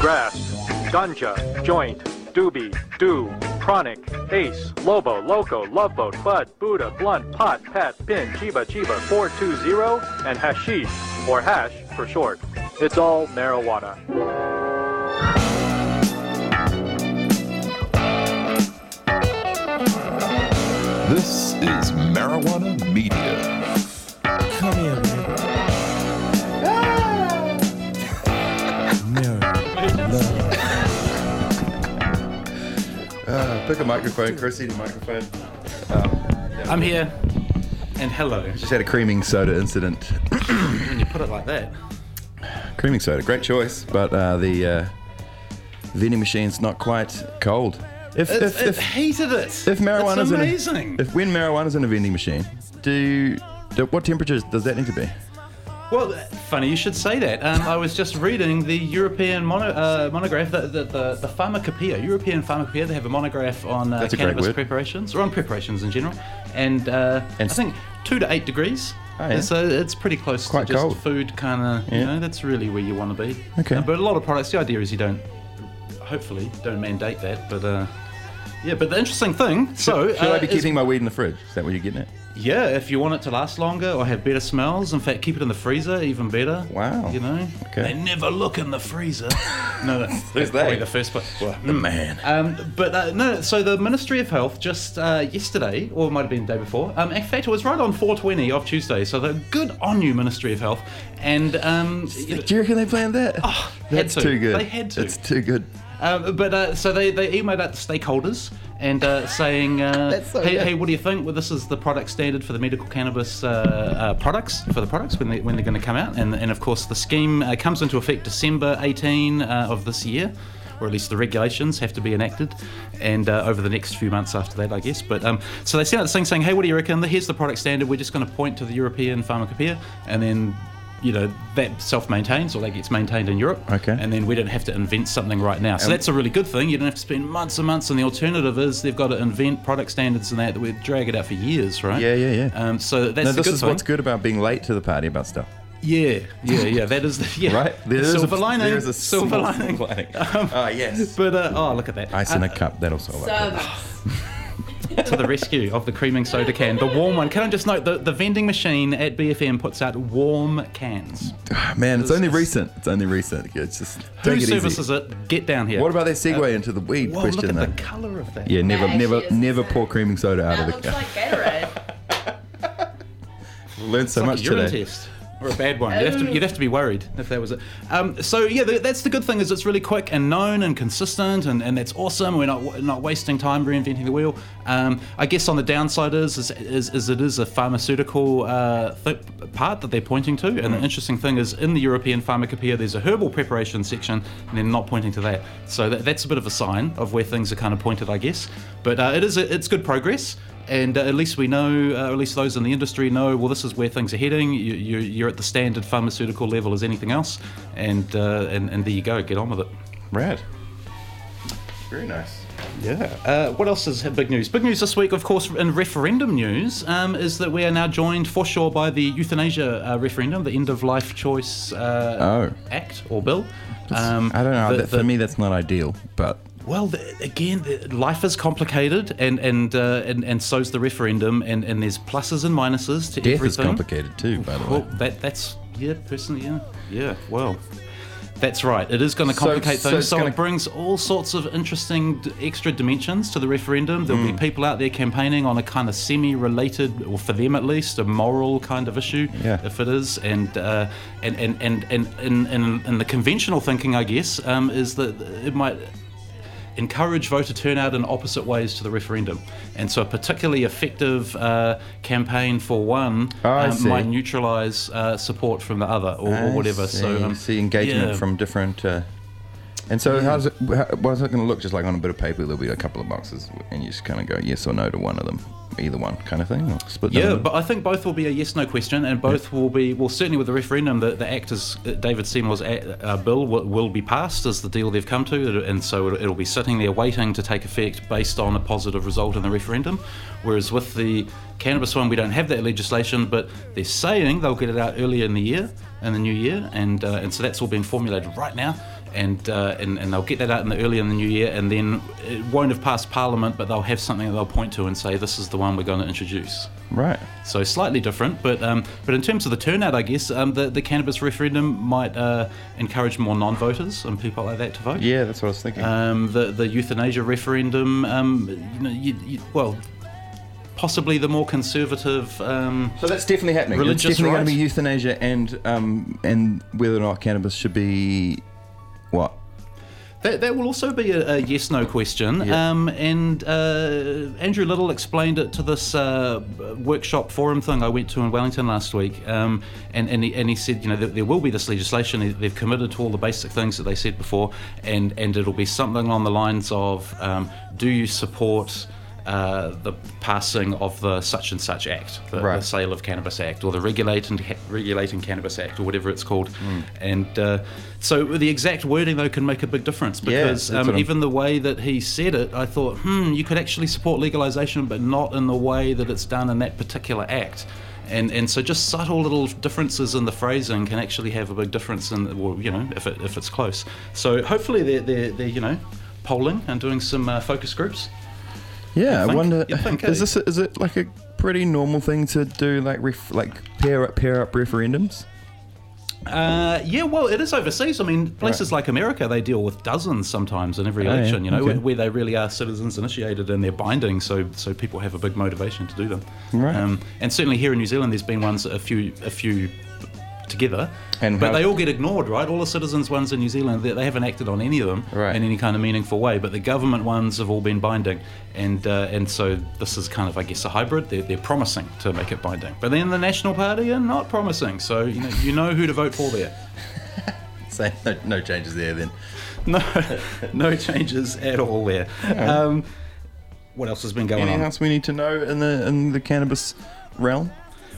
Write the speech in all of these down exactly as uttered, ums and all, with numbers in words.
grass, ganja, joint, doobie, do, chronic, ace, lobo, loco, loveboat, bud, buddha, blunt, pot, pat, pin, chiba, chiba, four two zero, and hashish, or hash for short. It's all marijuana. This is Marijuana Media. Come here, man. Uh, pick a microphone, Chris, eat a microphone. Um, yeah. I'm here, and hello. Just had a creaming soda incident. When you put it like that. Creaming soda, great choice, but uh, the uh, vending machine's not quite cold. If It, if, it if, heated it. if marijuana's It's in amazing. a, if when marijuana's in a vending machine, do, do what temperatures does that need to be? Well, funny you should say that. Um, I was just reading the European mono, uh, monograph, the, the, the, the Pharmacopoeia, European Pharmacopoeia. They have a monograph on uh, That's a great cannabis word. preparations, or on preparations in general. And, uh, And I think two to eight degrees. Oh, yeah. So it's pretty close Quite to just cold. food kind of, Yeah. you know, that's really where you want to be. Okay. Uh, but a lot of products, the idea is you don't, hopefully, don't mandate that. But, uh, yeah, but the interesting thing, so... Should uh, I be is- keeping my weed in the fridge? Is that what you're getting at? Yeah, if you want it to last longer or have better smells, in fact, keep it in the freezer, even better. Wow. You know? Okay. They never look in the freezer. no, that's, Who's that's probably they? the first place. Well, The man. um, but uh, no, so the Ministry of Health just uh, yesterday, or it might have been the day before, um, in fact, it was right on four twenty of Tuesday, so they're good on you, Ministry of Health. And um, you know, Do you reckon they planned that? Oh, had That's to. too good. They had to. It's too good. Um, but uh, so they, they emailed out the stakeholders and uh, saying, uh, That's so hey, good. hey, what do you think? Well, this is the product standard for the medical cannabis uh, uh, products, for the products when, they, when they're going to come out. And, and of course, the scheme uh, comes into effect December eighteenth uh, of this year, or at least the regulations have to be enacted, and uh, over the next few months after that, I guess. But um, so they sent out this thing saying, hey, what do you reckon? Here's the product standard. We're just going to point to the European Pharmacopoeia, and then, you know, that self-maintains, or that gets maintained in Europe. Okay. And then we don't have to invent something right now. So Um, that's a really good thing. You don't have to spend months and months, and the alternative is they've got to invent product standards and that that we drag it out for years, right? Yeah, yeah, yeah. Um, so that's No, the this good is thing. what's good about being late to the party about stuff. Yeah, yeah, yeah. That is the yeah. Right? The silver a, lining. There is a silver small lining. silver lining. Um, Ah, yes. But uh, oh, look at that. Ice in Uh, a cup, that'll solve it. to the rescue of the creaming soda can, the warm one. Can I just note the the vending machine at B F M puts out warm cans. Ah, Man, it's only recent. It's only recent. It's just Who take it services easy. it? Get down here. What about that segue into the weed Whoa, question, look though? at the colour of that. Yeah, never, That never, actually is never insane. pour creaming soda out That of the looks cup. like Gatorade. Learned so It's like much a urine today. test. Or a bad one. You'd have, to, you'd have to be worried if that was it. Um, so yeah, th- that's the good thing, is it's really quick and known and consistent, and, and that's awesome. We're not w- not wasting time reinventing the wheel. Um, I guess on the downside is is, is, is it is a pharmaceutical uh, th- part that they're pointing to, and the interesting thing is in the European Pharmacopoeia there's a herbal preparation section, and they're not pointing to that. So that, that's a bit of a sign of where things are kind of pointed, I guess. But uh, it is a, it's good progress. And uh, at least we know, uh, at least those in the industry know, well, this is where things are heading. You, you, you're at the standard pharmaceutical level as anything else. And, uh, and and there you go, get on with it. Rad. Very nice. Yeah. Uh, what else is big news? Big news this week, of course, in referendum news, um, is that we are now joined for sure by the euthanasia uh, referendum, the End of Life Choice uh, Oh. Act or bill. Um, I don't know. the- that, for the- me, that's not ideal, but Well, the, again, the, life is complicated, and and, uh, and and so's the referendum, and, and there's pluses and minuses to death everything. is complicated too, by the way. Well, that that's yeah, personally, yeah, yeah. Well, that's right. It is going to So- complicate so things. it's So, gonna- it brings all sorts of interesting d- extra dimensions to the referendum. There'll Mm. be people out there campaigning on a kind of semi-related, or for them at least, a moral kind of issue, Yeah. if it is. And uh, and and and and in, in, in the conventional thinking, I guess, um, is that it might encourage voter turnout in opposite ways to the referendum. And so a particularly effective uh, campaign for one Oh, I um, see. might neutralise uh, support from the other, or, or I whatever. see. So um, see engagement yeah. from different. Uh, and so, how's it? How, what's it going to look? Just like on a bit of paper, there'll be a couple of boxes, and you just kind of go yes or no to one of them, either one kind of thing, or split them Yeah, in. but I think both will be a yes/no question, and both will be, well, certainly with the referendum, the, the act is, uh, David Seymour's a, uh, bill will, will be passed, is the deal they've come to, and so it'll, it'll be sitting there waiting to take effect based on a positive result in the referendum. Whereas with the cannabis one, we don't have that legislation, but they're saying they'll get it out earlier in the year, in the new year, and uh, and so that's all being formulated right now. and, uh, and and they'll get that out in the early in the new year, and then it won't have passed Parliament, but they'll have something that they'll point to and say, this is the one we're going to introduce. Right. So slightly different, but um, but in terms of the turnout, I guess um, the the cannabis referendum might uh, encourage more non-voters and people like that to vote. Yeah, that's what I was thinking. Um, the the euthanasia referendum, um, you know, you, you, well, possibly the more conservative. Um, so that's definitely happening. Religious It's definitely right. going to be euthanasia and um, and whether or not cannabis should be what. That, that will also be a, a yes-no question. Yeah. Um, and uh, Andrew Little explained it to this uh, workshop forum thing I went to in Wellington last week. Um, and, and, he, and he said, you know, there, there will be this legislation. They've committed to all the basic things that they said before. And, and it'll be something along the lines of, um, do you support uh, the passing of the such and such act, the, Right. the Sale of Cannabis Act, or the Regulating, Regulating Cannabis Act, or whatever it's called. Mm. And uh, so the exact wording, though, can make a big difference, Yeah, because that's um, what I'm- even the way that he said it, I thought, hmm, you could actually support legalisation, but not in the way that it's done in that particular act. And and so just subtle little differences in the phrasing can actually have a big difference in, well, you know, if it, if it's close. So hopefully they're, they're, they're you know, polling and doing some uh, focus groups. Yeah, You'd I think- wonder. you'd think, is eh? this is it like a pretty normal thing to do, like ref, like pair up pair up referendums? Uh, yeah, well, it is overseas. I mean, places like America, they deal with dozens sometimes in every Oh, yeah, election, you know, okay. where, where they really are citizens initiated and they're binding, so so people have a big motivation to do them. Right. Um, and certainly here in New Zealand, there's been ones, a few a few together, And but how- they all get ignored, right? All the citizens ones in New Zealand, they, they haven't acted on any of them Right. in any kind of meaningful way, but the government ones have all been binding. And uh, and so this is kind of, I guess, a hybrid. They're, they're promising to make it binding. But then the National Party are not promising, so you know, you know who to vote for there. So no, no changes there then. No, no changes at all there. Um, what else has been going Anything on? else we need to know in the in the cannabis realm?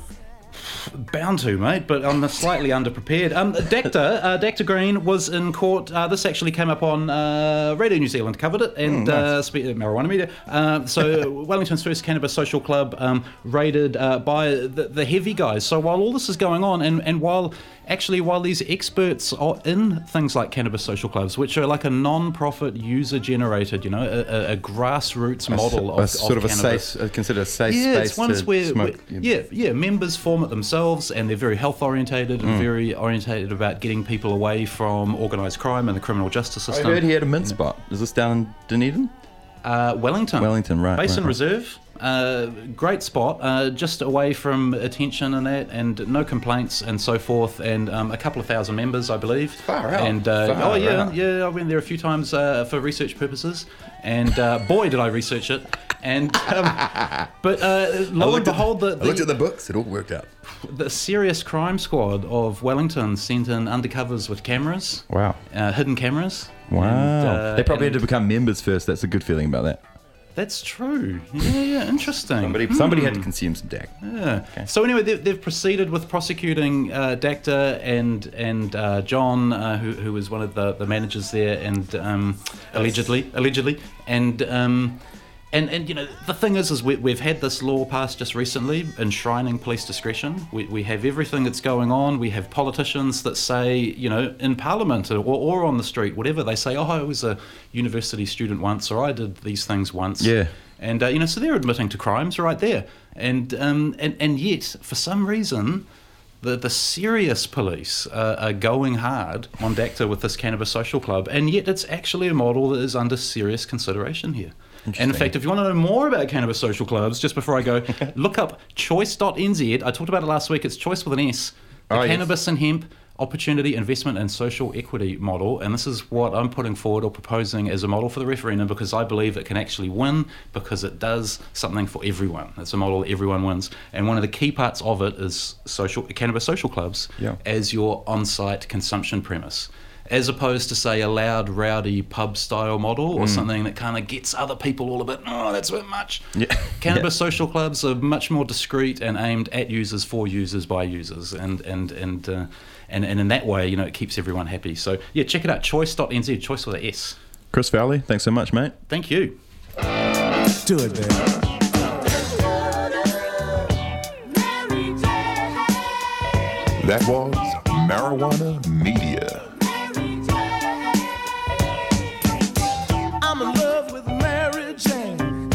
Bound to, mate, but I'm slightly underprepared. Um, Dacta, uh, Dacta Green was in court. Uh, this actually came up on uh, Radio New Zealand, covered it, and Mm, nice. uh, spe- Marijuana Media. Uh, so Wellington's first cannabis social club um, raided uh, by the, the heavy guys. So while all this is going on, and, and while actually while these experts are in things like cannabis social clubs, which are like a non-profit, user-generated, you know, a, a, a grassroots model a, of, a sort of of, a cannabis. safe, uh, consider a safe Yeah, space it's ones to where, smoke. where- yeah, yeah, members form it themselves, and they're very health orientated Mm. and very orientated about getting people away from organised crime and the criminal justice I system. heard he had a mint spot. Is this down in Dunedin? Uh, Wellington, Wellington, right, Basin right, right. Reserve, uh, great spot, uh, just away from attention and that, and no complaints and so forth, and um, a couple of thousand members, I believe. Far out. And uh, Far oh yeah, out. yeah, I went there a few times uh, for research purposes, and uh, boy did I research it. And um, but uh, lo and behold, the, the books. It all worked out. The serious crime squad of Wellington sent in undercovers with cameras, Wow. uh, hidden cameras. Wow. And, uh, they probably had and to become members first. That's a good feeling about that. That's true. Yeah, yeah, interesting. Somebody, somebody had to consume some D A C. Yeah. So anyway, they've, they've proceeded with prosecuting uh, Dacta and and uh, John, uh, who who was one of the, the managers there, and um, allegedly, allegedly, and. Um, And, and you know, the thing is, is we, we've had this law passed just recently enshrining police discretion. We, we have everything that's going on. We have politicians that say, you know, in Parliament or, or on the street, whatever, they say, oh, I was a university student once, or I did these things once. Yeah. And, uh, you know, so they're admitting to crimes right there. And, um, and, and yet, for some reason, the, the serious police uh, are going hard on Dacta with this cannabis social club, and yet it's actually a model that is under serious consideration here. And in fact, if you want to know more about cannabis social clubs, just before I go, look up choice dot n z. I talked about it last week. It's choice with an S. The Oh, yes. Cannabis and Hemp Opportunity, Investment and Social Equity model. And this is what I'm putting forward or proposing as a model for the referendum, because I believe it can actually win, because it does something for everyone. It's a model that everyone wins. And one of the key parts of it is social cannabis social clubs Yeah. as your on-site consumption premise, as opposed to, say, a loud, rowdy pub-style model or something that kind of gets other people all a bit, oh, that's a bit much. Yeah. Cannabis social clubs are much more discreet and aimed at users, for users, by users, and and and uh, and, and in that way, you know, it keeps everyone happy. So yeah, check it out, choice dot n z, choice with a S. Chris Fowley, thanks so much, mate. Thank you. Do it, man. That was Marijuana Media.